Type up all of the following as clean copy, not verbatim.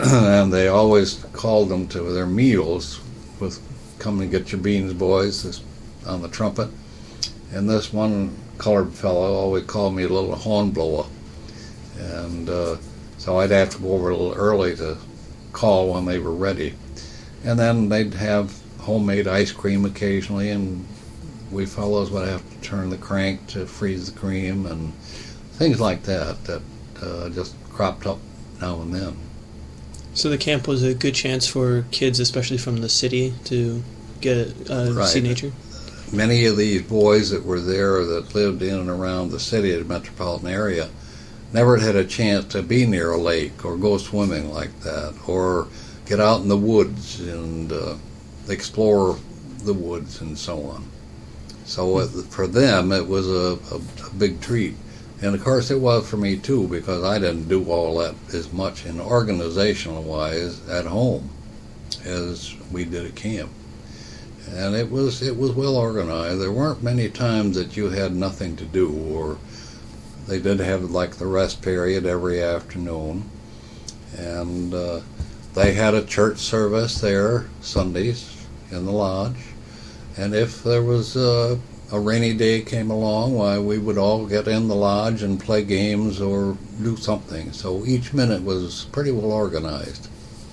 and they always called them to their meals with "Come and get your beans, boys," on the trumpet. And this one colored fellow always called me a little hornblower, and so I'd have to go over a little early to call when they were ready. And then they'd have homemade ice cream occasionally, and we fellows would have to turn the crank to freeze the cream and things like that just cropped up now and then. So the camp was a good chance for kids, especially from the city, to get see nature? Many of these boys that were there that lived in and around the city, the metropolitan area, never had a chance to be near a lake or go swimming like that or get out in the woods and explore the woods and so on. So for them it was a big treat. And of course it was for me too, because I didn't do all that as much in organizational wise at home as we did at camp. And it was well organized. There weren't many times that you had nothing to do, or they did have like the rest period every afternoon. And they had a church service there Sundays in the lodge. And if there was a rainy day came along, why, we would all get in the lodge and play games or do something. So each minute was pretty well organized.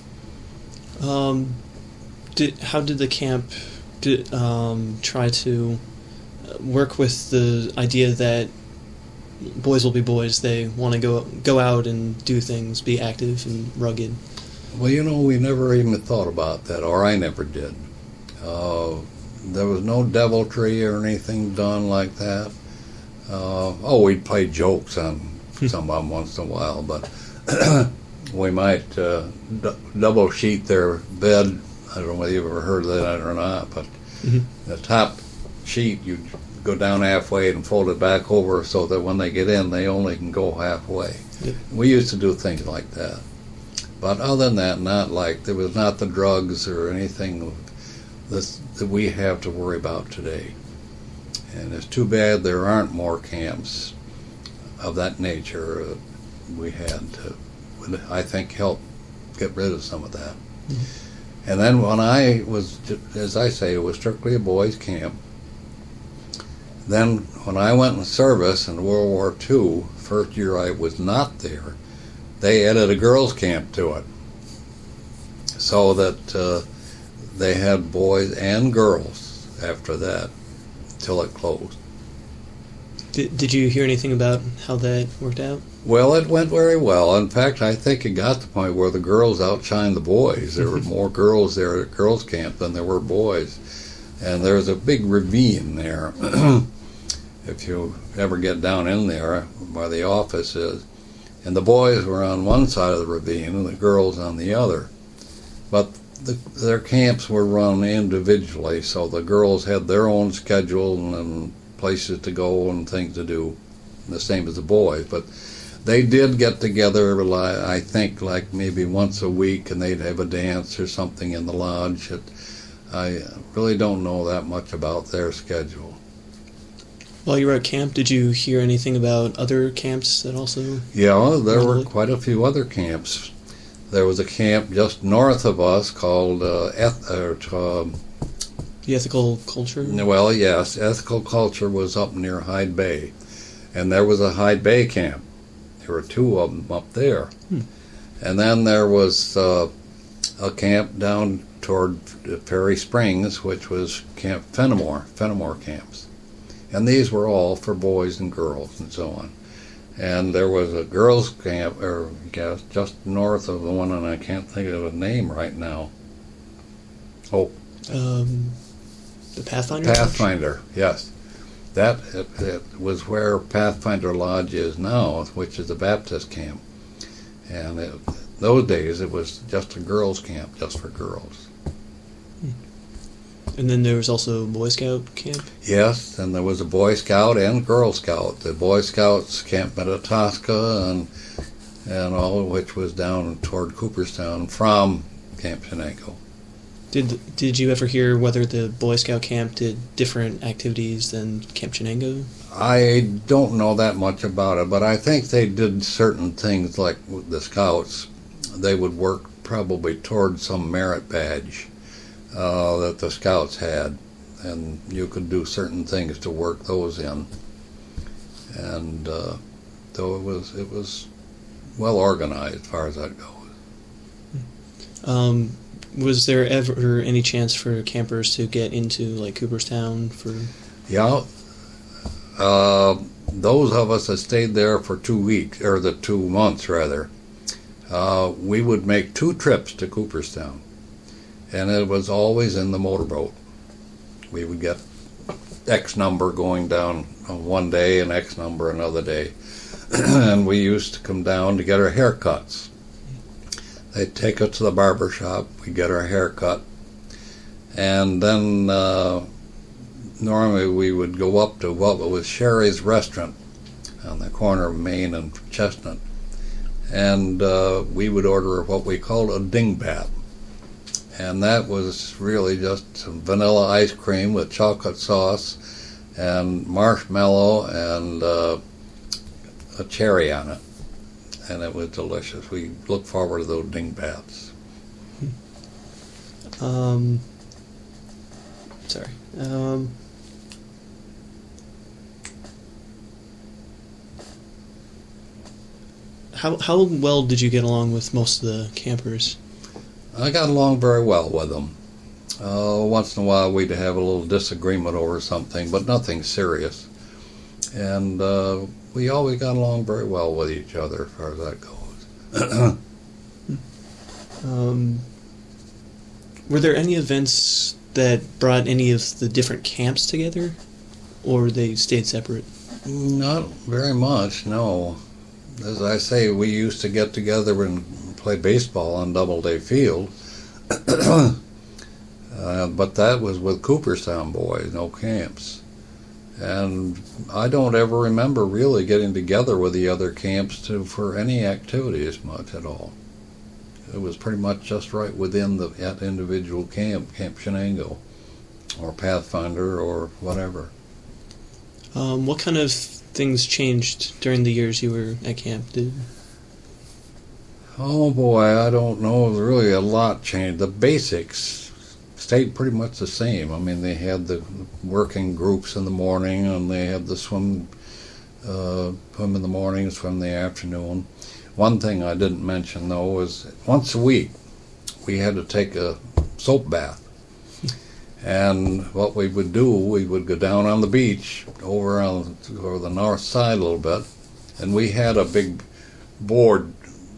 How did the camp try to work with the idea that boys will be boys? They want to go out and do things, be active and rugged. Well, we never even thought about that, or I never did. There was no deviltry or anything done like that. We'd play jokes on some of them once in a while, but we might double sheet their bed. I don't know whether you've ever heard of that or not, but the top sheet, you'd go down halfway and fold it back over so that when they get in, they only can go halfway. Yep. We used to do things like that. But other than that, there was not the drugs or anything that we have to worry about today. And it's too bad there aren't more camps of that nature. We had to, I think, help get rid of some of that. Mm-hmm. And then when I was, as I say, it was strictly a boys' camp. Then when I went in service in World War II, first year I was not there, they added a girls' camp to it, so that they had boys and girls after that till it closed. Did you hear anything about how that worked out? Well, it went very well. In fact, I think it got to the point where the girls outshined the boys. There were more girls there at girls' camp than there were boys. And there's a big ravine there. If you ever get down in there where the office is. And the boys were on one side of the ravine and the girls on the other. But their camps were run individually, so the girls had their own schedule and places to go and things to do, the same as the boys. But they did get together, I think, like maybe once a week, and they'd have a dance or something in the lodge. I really don't know that much about their schedule. While you were at camp, did you hear anything about other camps that also? Yeah, there were quite a few other camps. There was a camp just north of us called The Ethical Culture? Well, yes, Ethical Culture was up near Hyde Bay. And there was a Hyde Bay camp. There were two of them up there. And then there was a camp down toward Perry Springs, which was Camp Fenimore camps. And these were all for boys and girls and so on. And there was a girls' camp, just north of the one, and I can't think of the name right now. Oh. The Pathfinder? Pathfinder, yes. That it was where Pathfinder Lodge is now, which is a Baptist camp. And those days it was just a girls' camp, just for girls. And then there was also a Boy Scout camp? Yes, and there was a Boy Scout and Girl Scout. The Boy Scouts Camp Metatosca and all of which was down toward Cooperstown from Camp Chenango. Did you ever hear whether the Boy Scout camp did different activities than Camp Chenango? I don't know that much about it, but I think they did certain things like the Scouts. They would work probably toward some merit badge that the scouts had, and you could do certain things to work those in. And though it was well organized as far as that goes. Was there ever any chance for campers to get into like Cooperstown for? Yeah. Those of us that stayed there for 2 weeks, or the 2 months rather, we would make 2 trips to Cooperstown, and it was always in the motorboat. We would get X number going down on one day and X number another day, and we used to come down to get our haircuts. They'd take us to the barber shop, we'd get our hair cut, and then normally we would go up to what was Sherry's Restaurant on the corner of Main and Chestnut, and we would order what we called a dingbat, and that was really just some vanilla ice cream with chocolate sauce and marshmallow and a cherry on it, and it was delicious. We look forward to those dingbats. Sorry. How well did you get along with most of the campers? I got along very well with them. Once in a while we'd have a little disagreement over something, but nothing serious. And we always got along very well with each other as far as that goes. Were there any events that brought any of the different camps together, or they stayed separate? Not very much, no. As I say, we used to get together and play baseball on Doubleday Field, but that was with Cooperstown boys, no camps. And I don't ever remember really getting together with the other camps for any activities much at all. It was pretty much just right within that individual camp, Camp Shenango, or Pathfinder, or whatever. What kind of things changed during the years you were at camp? Oh boy, I don't know. Really, a lot changed. The basics stayed pretty much the same. I mean, they had the working groups in the morning, and they had the swim in the morning, swim in the afternoon. One thing I didn't mention, though, was once a week we had to take a soap bath. And what we would do, we would go down on the beach over on the north side a little bit, and we had a big board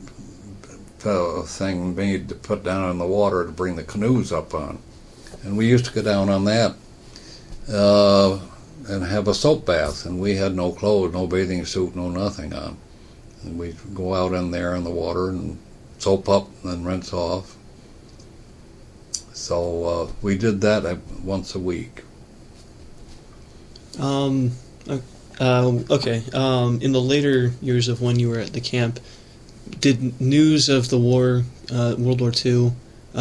thing made to put down in the water to bring the canoes up on. And we used to go down on that and have a soap bath, and we had no clothes, no bathing suit, no nothing on. And we'd go out in there in the water and soap up and then rinse off. So we did that once a week. Okay. In the later years of when you were at the camp, did news of the war, World War II,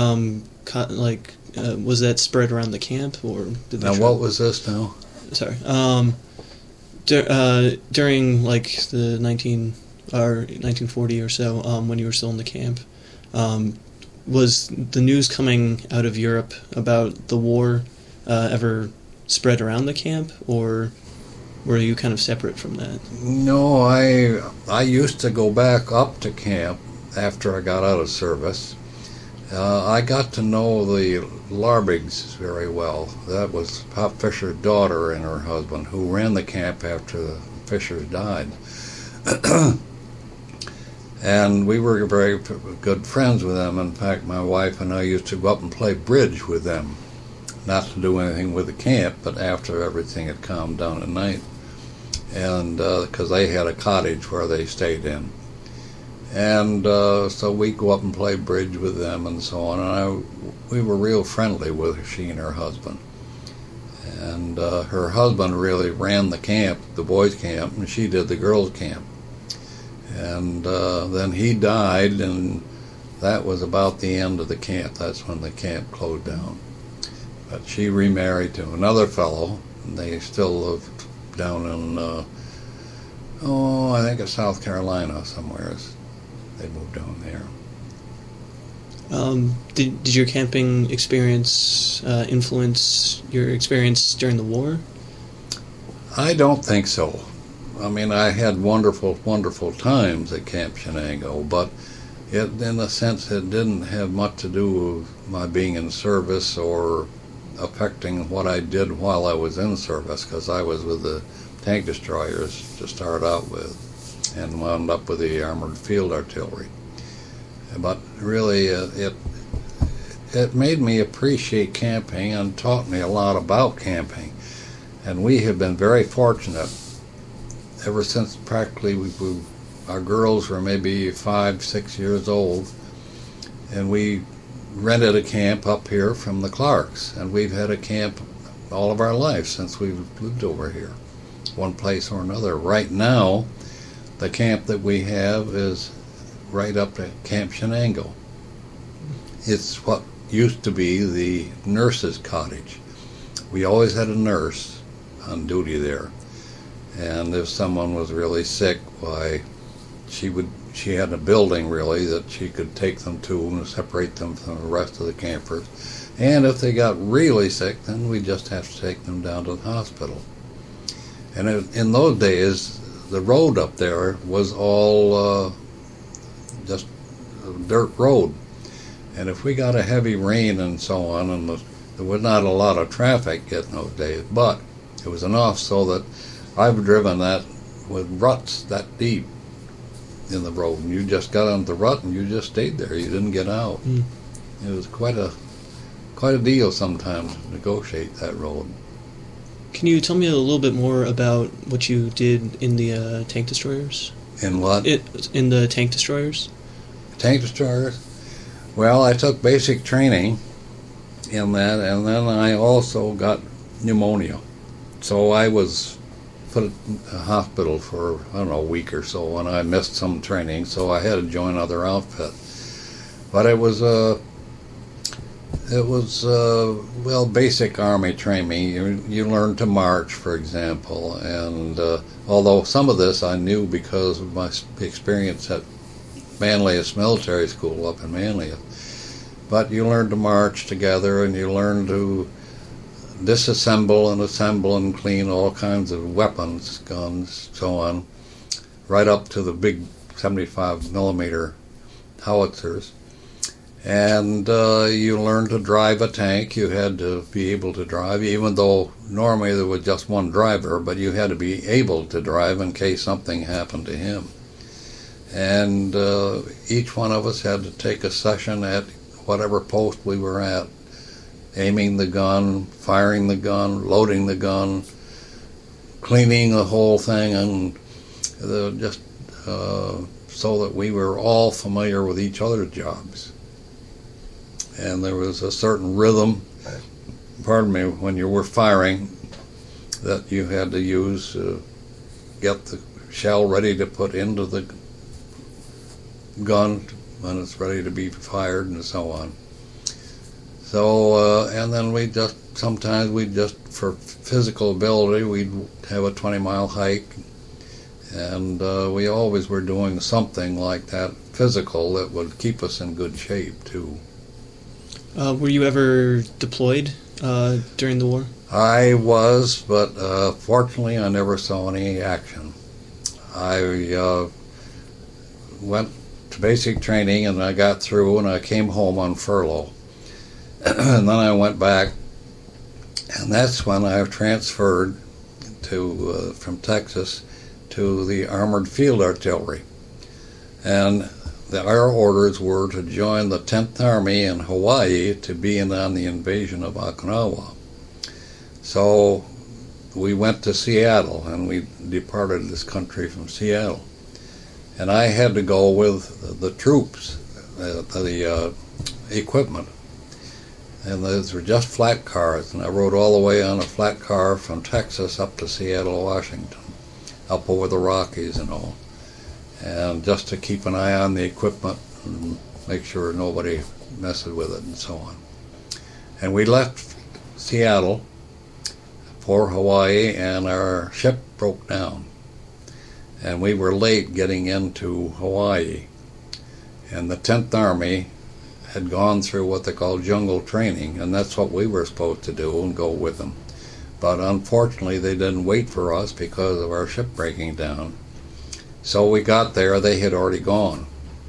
was that spread around the camp, or did now what was this now? Sorry. During like the 1940 or so, when you were still in the camp, was the news coming out of Europe about the war ever spread around the camp, or were you kind of separate from that? No, I used to go back up to camp after I got out of service. I got to know the Larbigs very well. That was Pop Fisher's daughter and her husband, who ran the camp after the Fishers died. And we were very good friends with them. In fact, my wife and I used to go up and play bridge with them. Not to do anything with the camp, but after everything had calmed down at night. And because they had a cottage where they stayed in. And so we go up and play bridge with them and so on. And we were real friendly with her, she and her husband. And her husband really ran the camp, the boys' camp, and she did the girls' camp. And then he died, and that was about the end of the camp. That's when the camp closed down. But she remarried to another fellow, and they still live down in, I think it's South Carolina somewhere. They moved down there. Did your camping experience influence your experience during the war? I don't think so. I mean, I had wonderful, wonderful times at Camp Shenango, but in a sense, it didn't have much to do with my being in service or affecting what I did while I was in service, because I was with the tank destroyers to start out with and wound up with the armored field artillery. But really, it made me appreciate camping and taught me a lot about camping. And we have been very fortunate ever since practically our girls were maybe 5, 6 years old, and we rented a camp up here from the Clarks, and we've had a camp all of our lives since we've lived over here, one place or another. Right now, the camp that we have is right up at Camp Shenango. It's what used to be the nurse's cottage. We always had a nurse on duty there, and if someone was really sick, why, she had a building really that she could take them to and separate them from the rest of the campers. And if they got really sick, then we just have to take them down to the hospital. And in those days, the road up there was all just a dirt road. And if we got a heavy rain and so on, and there was not a lot of traffic yet in those days, but it was enough so that I've driven that with ruts that deep in the road, and you just got on the rut and you just stayed there. You didn't get out. It was quite a deal sometimes to negotiate that road. Can you tell me a little bit more about what you did in the tank destroyers? In what? In the tank destroyers? Tank destroyers? Well, I took basic training in that, and then I also got pneumonia. So I was put in a hospital for, I don't know, a week or so, and I missed some training, so I had to join another outfit. But it was well, basic Army training. You learn to march, for example, and although some of this I knew because of my experience at Manlius Military School up in Manlius, but you learn to march together, and you learn to disassemble and assemble and clean all kinds of weapons, guns, so on, right up to the big 75 millimeter howitzers. And you learned to drive a tank. You had to be able to drive, even though normally there was just one driver, but you had to be able to drive in case something happened to him. And each one of us had to take a session at whatever post we were at, aiming the gun, firing the gun, loading the gun, cleaning the whole thing, and just so that we were all familiar with each other's jobs. And there was a certain rhythm, when you were firing, that you had to use to get the shell ready to put into the gun when it's ready to be fired, and so on. So, and then sometimes for physical ability, we'd have a 20-mile hike, and we always were doing something like that physical that would keep us in good shape, too. Were you ever deployed during the war? I was, but fortunately I never saw any action. I went to basic training, and I got through, and I came home on furlough. And then I went back, and that's when I transferred from Texas to the Armored Field Artillery. And our orders were to join the 10th Army in Hawaii to be in on the invasion of Okinawa. So we went to Seattle, and we departed this country from Seattle. And I had to go with the troops, the equipment. And those were just flat cars, and I rode all the way on a flat car from Texas up to Seattle, Washington, up over the Rockies and all. And just to keep an eye on the equipment and make sure nobody messes with it and so on. And we left Seattle for Hawaii, and our ship broke down. And we were late getting into Hawaii. And the 10th Army had gone through what they call jungle training, and that's what we were supposed to do and go with them. But unfortunately, they didn't wait for us because of our ship breaking down. So we got there, they had already gone.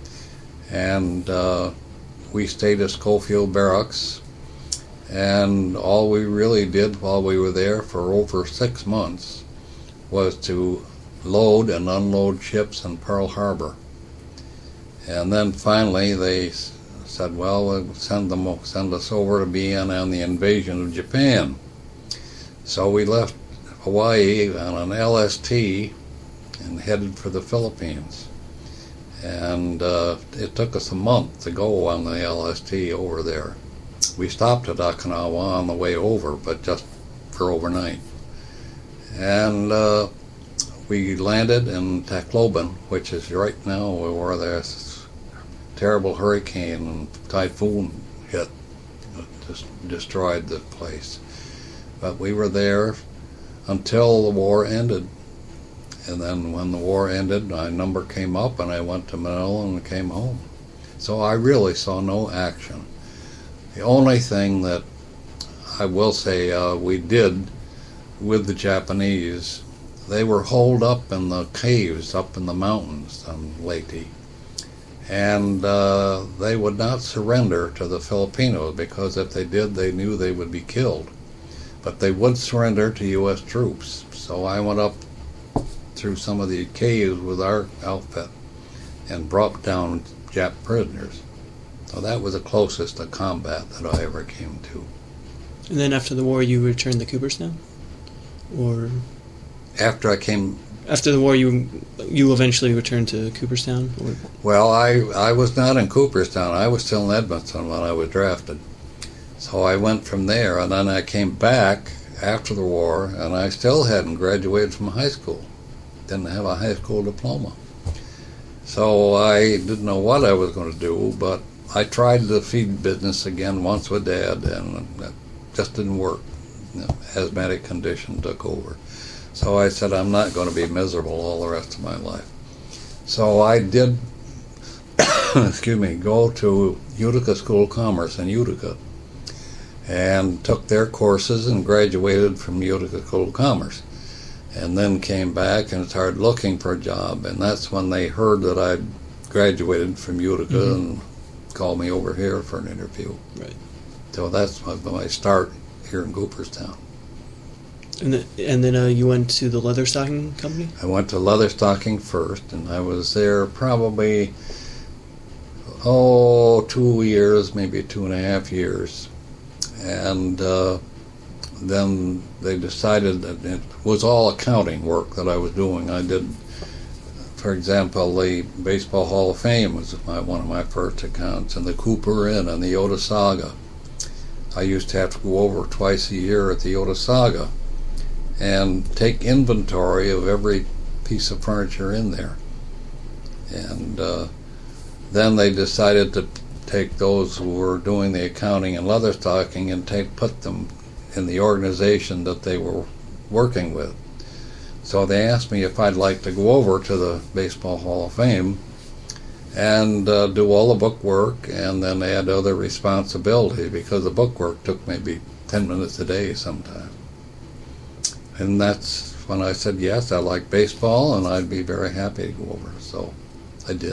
And we stayed at Schofield Barracks, and all we really did while we were there for over 6 months was to load and unload ships in Pearl Harbor. And then finally they said, well, we'll send us over to be in on the invasion of Japan. So we left Hawaii on an LST and headed for the Philippines. And it took us a month to go on the LST over there. We stopped at Okinawa on the way over, but just for overnight. And we landed in Tacloban, which is right now where there's terrible hurricane and typhoon hit, just destroyed the place. But we were there until the war ended. And then when the war ended, my number came up and I went to Manila and came home. So I really saw no action. The only thing that I will say we did with the Japanese, they were holed up in the caves up in the mountains on Leyte. And they would not surrender to the Filipinos because if they did, they knew they would be killed. But they would surrender to U.S. troops. So I went up through some of the caves with our outfit and brought down Jap prisoners. So that was the closest to combat that I ever came to. And then after the war, you returned to Cooperstown? Or after I came... After the war, you eventually returned to Cooperstown? Or? Well, I was not in Cooperstown. I was still in Edmonton when I was drafted. So I went from there, and then I came back after the war, and I still hadn't graduated from high school. Didn't have a high school diploma. So I didn't know what I was going to do, but I tried the feed business again once with Dad, and that just didn't work. Asthmatic condition took over. So I said, I'm not going to be miserable all the rest of my life. So I did, go to Utica School of Commerce in Utica, and took their courses and graduated from Utica School of Commerce. And then came back and started looking for a job, and that's when they heard that I'd graduated from Utica and called me over here for an interview. Right. So that's my start here in Cooperstown. And then you went to the Leatherstocking Company? I went to Leatherstocking first, and I was there probably 2 years, maybe 2.5 years. And then they decided that it was all accounting work that I was doing. I did, for example, the Baseball Hall of Fame was one of my first accounts, and the Cooper Inn and the Oda Saga. I used to have to go over twice a year at the Oda Saga and take inventory of every piece of furniture in there. And then they decided to take those who were doing the accounting and Leatherstocking and put them in the organization that they were working with. So they asked me if I'd like to go over to the Baseball Hall of Fame and do all the book work and then add other responsibility, because the book work took maybe 10 minutes a day sometimes. And that's when I said, yes, I like baseball and I'd be very happy to go over. So I did.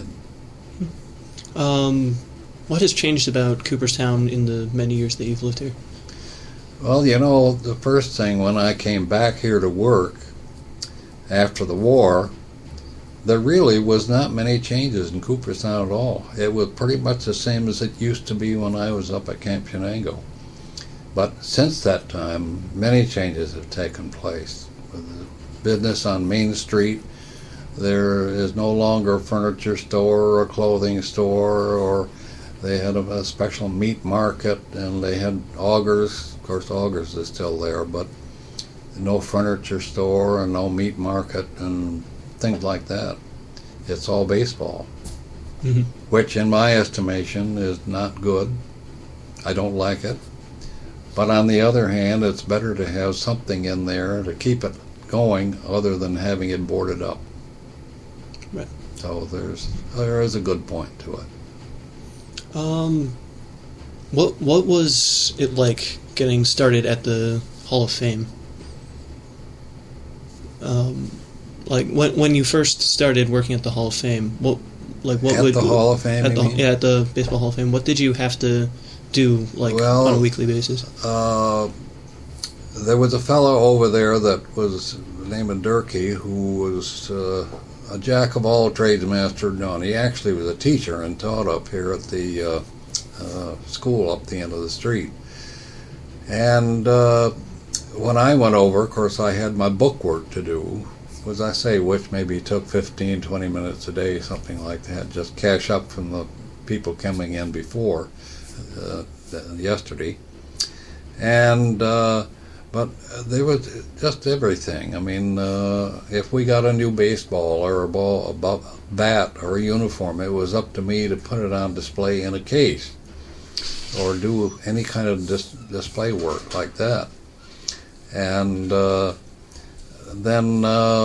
What has changed about Cooperstown in the many years that you've lived here? Well, the first thing when I came back here to work after the war, there really was not many changes in Cooperstown at all. It was pretty much the same as it used to be when I was up at Camp Chenango. But since that time, many changes have taken place. With the business on Main Street, there is no longer a furniture store or a clothing store, or they had a special meat market, and they had Augers. Of course, Augers is still there, but no furniture store and no meat market and things like that. It's all baseball, which in my estimation is not good. I don't like it. But on the other hand, it's better to have something in there to keep it going other than having it boarded up. Right. So there is a good point to it. What was it like getting started at the Hall of Fame? Like when you first started working at the Hall of Fame, what At the Hall of Fame, you mean? at the Baseball Hall of Fame, what did you have to do on a weekly basis? There was a fellow over there that was named Durkee, who was a jack of all trades, master of none. He actually was a teacher and taught up here at the school up the end of the street. And when I went over, of course, I had my book work to do, as I say, which maybe took 15, 20 minutes a day, something like that, just cash up from the people coming in before yesterday. And but there was just everything. I mean, if we got a new baseball or a bat or a uniform, it was up to me to put it on display in a case or do any kind of display work like that. And then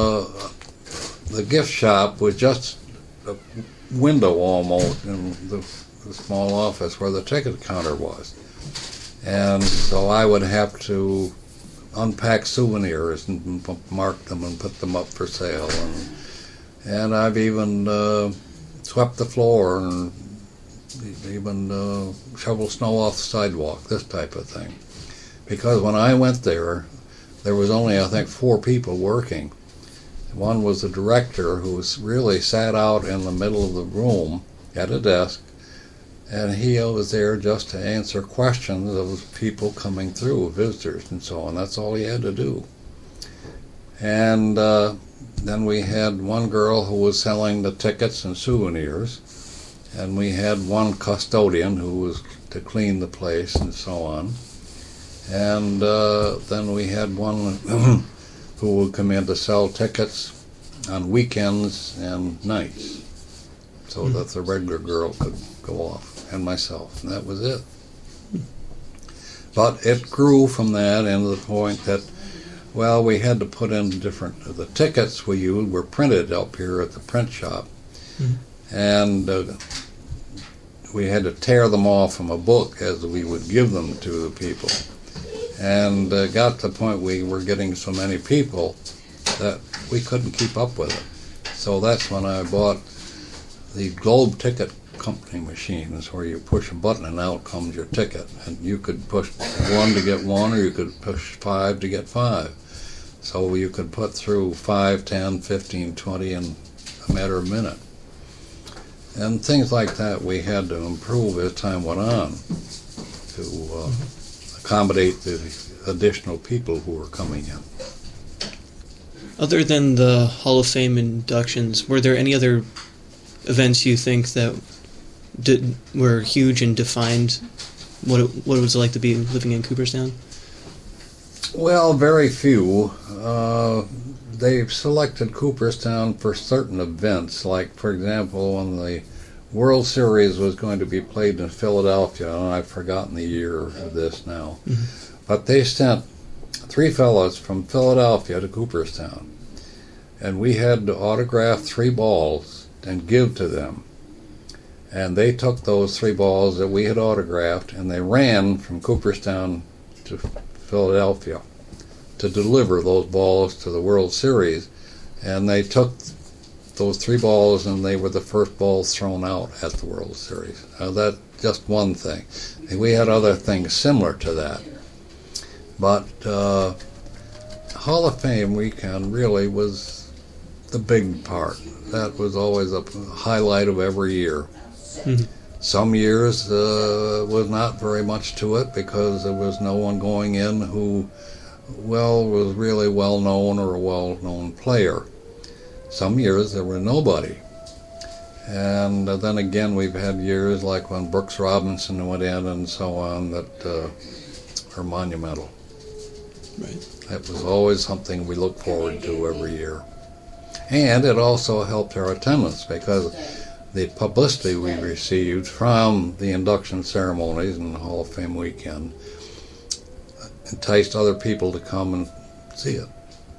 the gift shop was just a window almost in the small office where the ticket counter was. And so I would have to unpack souvenirs and mark them and put them up for sale. And I've even swept the floor and even shoveled snow off the sidewalk, this type of thing. Because when I went there was only, I think, 4 people working. One was the director, who was really sat out in the middle of the room at a desk, and he was there just to answer questions of people coming through, visitors and so on. That's all he had to do. And then we had one girl who was selling the tickets and souvenirs, and we had one custodian who was to clean the place and so on. And then we had one who would come in to sell tickets on weekends and nights, so that the regular girl could go off, and myself, and that was it. But it grew from that into the point that, well, we had to put in the tickets we used were printed up here at the print shop, and we had to tear them off from a book as we would give them to the people. And got to the point we were getting so many people that we couldn't keep up with it. So that's when I bought the Globe Ticket Company machines, where you push a button and out comes your ticket. And you could push 1 to get 1, or you could push 5 to get 5. So you could put through 5, 10, 15, 20 in a matter of a minute. And things like that we had to improve as time went on to accommodate the additional people who were coming in. Other than the Hall of Fame inductions, were there any other events you think that were huge and defined what it was like to be living in Cooperstown? Well, very few. They've selected Cooperstown for certain events, like, for example, when the World Series was going to be played in Philadelphia, and I've forgotten the year of this now. But they sent 3 fellows from Philadelphia to Cooperstown, and we had to autograph 3 balls and give to them. And they took those 3 balls that we had autographed, and they ran from Cooperstown to Philadelphia to deliver those balls to the World Series. And they took those 3 balls, and they were the first balls thrown out at the World Series. Now, that's just one thing. And we had other things similar to that. But Hall of Fame weekend really was the big part. That was always a highlight of every year. Some years was not very much to it, because there was no one going in who, well, was really well-known or a well-known player. Some years there were nobody. And then again, we've had years like when Brooks Robinson went in and so on that are monumental. Right. That was always something we look forward to every year. And it also helped our attendance, because the publicity we received from the induction ceremonies and the Hall of Fame weekend enticed other people to come and see it.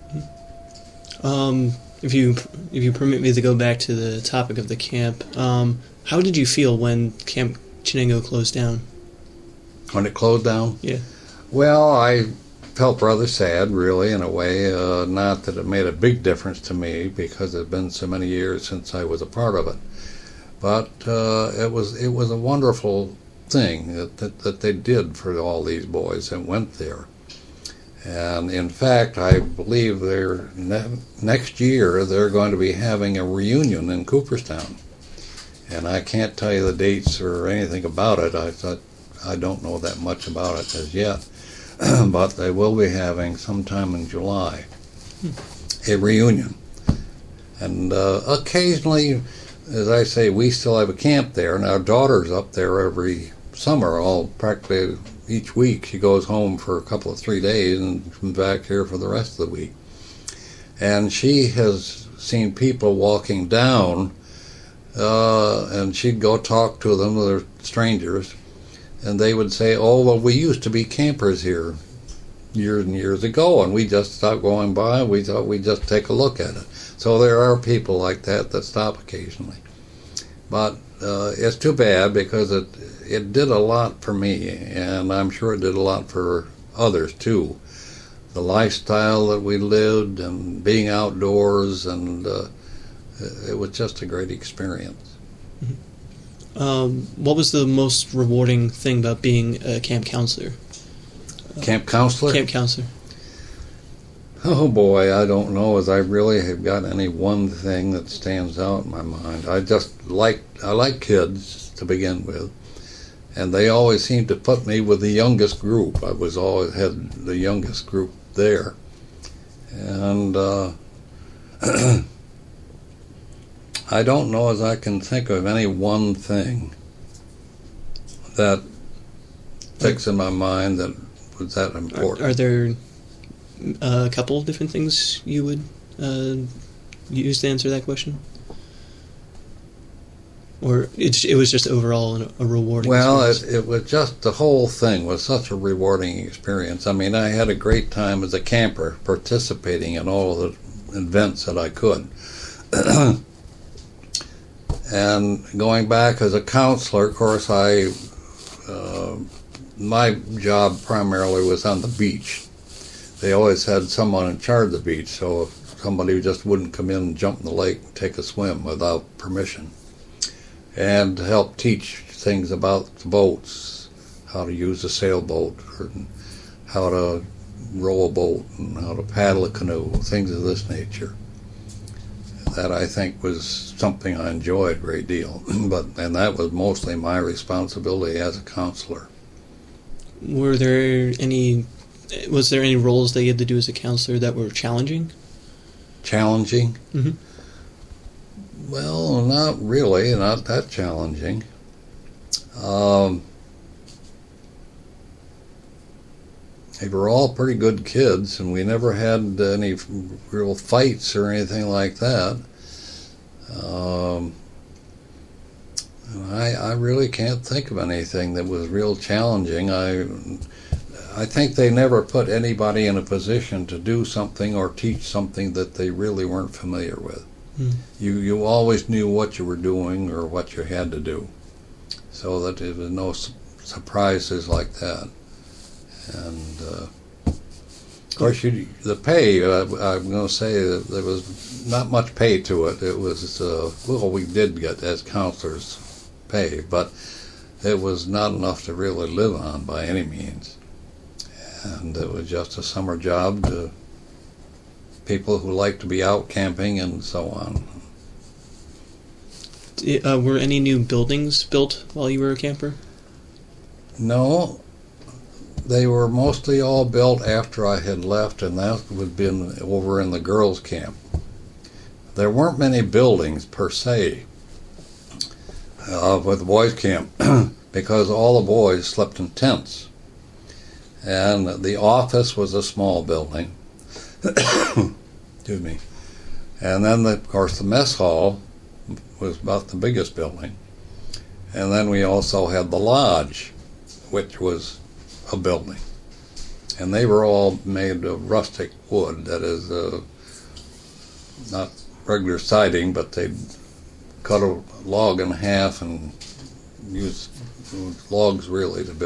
If you permit me to go back to the topic of the camp, how did you feel when Camp Chenango closed down? when it closed down. Yeah. Well, I felt rather sad, really, in a way. Not that it made a big difference to me because it had been so many years since I was a part of it. But it was a wonderful thing that they did for all these boys that went there. And in fact, I believe next year they're going to be having a reunion in Cooperstown. And I can't tell you the dates or anything about it. I don't know that much about it as yet. But they will be having sometime in July a reunion. And occasionally, as I say, we still have a camp there, and our daughter's up there every summer, all practically each week. She goes home for a couple of 3 days and comes back here for the rest of the week. And she has seen people walking down, and she'd go talk to them, they're strangers, and they would say, "Oh, well, we used to be campers here years and years ago, and we just stopped going by. We thought we'd just take a look at it." So there are people like that stop occasionally. But it's too bad because it did a lot for me, and I'm sure it did a lot for others too. The lifestyle that we lived and being outdoors, and it was just a great experience. What was the most rewarding thing about being a camp counselor? Camp counselor? Camp counselor. Oh boy, I don't know as I really have got any one thing that stands out in my mind. I like kids to begin with, and they always seemed to put me with the youngest group. I was always had the youngest group there, and I don't know as I can think of any one thing that sticks in my mind that was that important. Are there a couple of different things you would use to answer that question? Or it was just overall a rewarding experience? Well, it was just, the whole thing was such a rewarding experience. I mean, I had a great time as a camper participating in all the events that I could. And going back as a counselor, of course, my job primarily was on the beach. They always had someone in charge of the beach, so if somebody just wouldn't come in and jump in the lake and take a swim without permission. And to help teach things about the boats, how to use a sailboat, or how to row a boat, and how to paddle a canoe, things of this nature. That I think was something I enjoyed a great deal, and that was mostly my responsibility as a counselor. Was there any roles that you had to do as a counselor that were challenging? Challenging? Mm-hmm. Well, not really, not that challenging. They were all pretty good kids, and we never had any real fights or anything like that. I really can't think of anything that was real challenging. I think they never put anybody in a position to do something or teach something that they really weren't familiar with. Mm. You always knew what you were doing or what you had to do, so that there was no surprises like that. And of course, the pay, I'm going to say that there was not much pay to it. It was, well, we did get as counselors pay, but it was not enough to really live on by any means. And it was just a summer job to people who like to be out camping and so on. Were any new buildings built while you were a camper? No. They were mostly all built after I had left, and that would have been over in the girls' camp. There weren't many buildings per se with the boys' camp because all the boys slept in tents. And the office was a small building. Excuse me. And then, of course, the mess hall was about the biggest building. And then we also had the lodge, which was a building, and they were all made of rustic wood. That is, not regular siding, but they'd cut a log in half and use logs really to build